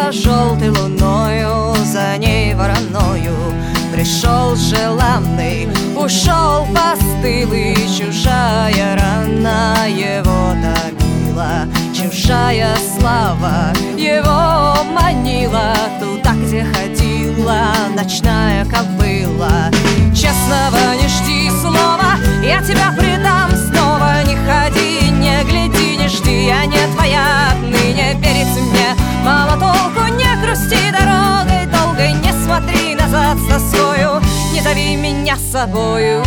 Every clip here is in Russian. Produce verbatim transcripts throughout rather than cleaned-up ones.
за желтой луною, за ней вороною пришел желанный, ушел постылый. Чужая рана его томила, чужая слава его манила туда, где ходила ночная кобыла. Честного не жди слова, я тебя предам снова. Не ходи, не гляди, не жди, я не твоя отныне. Перед мне мало толку, не грусти дорогой долгой, не смотри назад с тоскою, не зови меня с собою.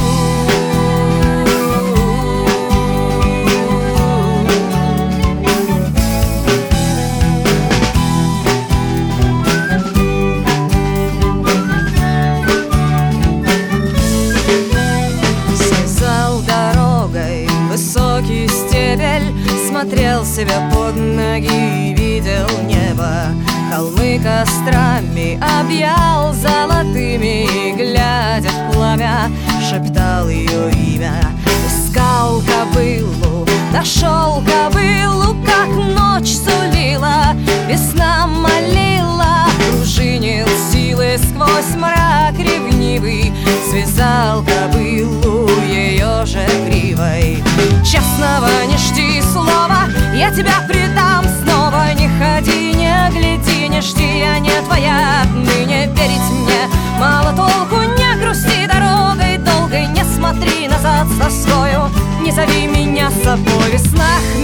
Высокий стебель, смотрел себе под ноги, видел небо, холмы кострами объял золотыми, и, глядя в пламя, шептал ее имя. Искал кобылу, нашел кобылу, как ночь сулила, весна молила, пружинил силы сквозь мрак ревнивый, связал кобылу ее же гривой. Честного не жди слова, я тебя предам снова. Не ходи, не гляди, не жди, я не твоя отныне. Верить мне мало толку, не грусти дорогой долгой, не смотри назад с тоскою, не зови меня с собой. В веснах